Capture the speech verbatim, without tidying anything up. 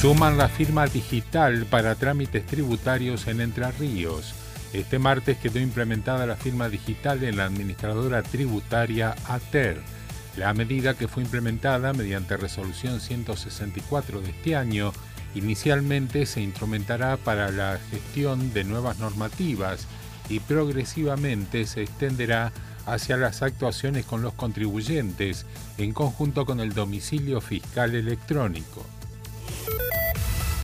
Suman la firma digital para trámites tributarios en Entre Ríos. Este martes quedó implementada la firma digital en la administradora tributaria ATER. La medida, que fue implementada mediante resolución ciento sesenta y cuatro de este año, inicialmente se instrumentará para la gestión de nuevas normativas y progresivamente se extenderá hacia las actuaciones con los contribuyentes en conjunto con el domicilio fiscal electrónico.